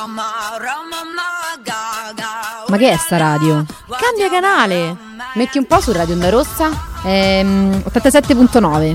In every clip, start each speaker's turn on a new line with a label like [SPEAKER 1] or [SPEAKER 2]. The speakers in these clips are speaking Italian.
[SPEAKER 1] Ma che è sta radio?
[SPEAKER 2] Cambia canale.
[SPEAKER 3] Metti un po' su Radio Onda Rossa.
[SPEAKER 1] 87.9.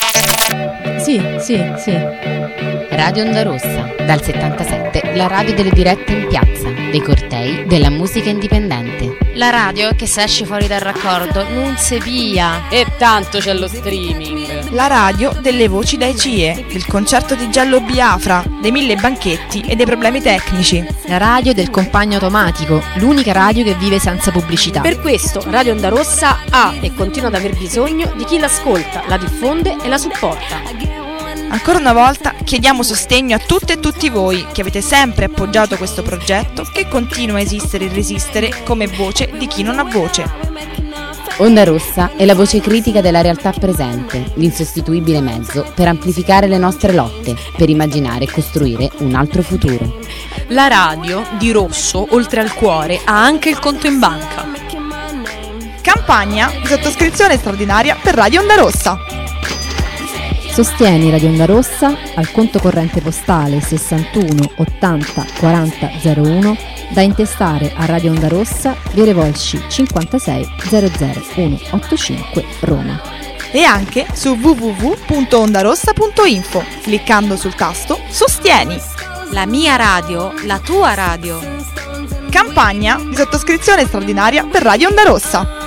[SPEAKER 1] Sì.
[SPEAKER 3] Radio Onda Rossa, dal 77, la radio delle dirette in piazza, dei cortei, della musica indipendente.
[SPEAKER 2] La radio che se esce fuori dal raccordo non si via.
[SPEAKER 3] E tanto c'è lo streaming.
[SPEAKER 4] La radio delle voci dai CIE, del concerto di Giallo Biafra, dei 1000 banchetti e dei problemi tecnici.
[SPEAKER 1] La radio del compagno automatico, l'unica radio che vive senza pubblicità.
[SPEAKER 2] Per questo Radio Onda Rossa ha e continua ad aver bisogno di chi l'ascolta, la diffonde e la supporta.
[SPEAKER 4] Ancora una volta chiediamo sostegno a tutte e tutti voi che avete sempre appoggiato questo progetto che continua a esistere e resistere come voce di chi non ha voce.
[SPEAKER 3] Onda Rossa è la voce critica della realtà presente, l'insostituibile mezzo per amplificare le nostre lotte, per immaginare e costruire un altro futuro.
[SPEAKER 2] La radio di Rosso, oltre al cuore, ha anche il conto in banca.
[SPEAKER 4] Campagna di sottoscrizione straordinaria per Radio Onda Rossa.
[SPEAKER 1] Sostieni Radio Onda Rossa al conto corrente postale 61 80 40 01 da intestare a Radio Onda Rossa, via Revolsci 56 00185 Roma.
[SPEAKER 4] E anche su www.ondarossa.info cliccando sul tasto Sostieni.
[SPEAKER 2] La mia radio, la tua radio.
[SPEAKER 4] Campagna di sottoscrizione straordinaria per Radio Onda Rossa.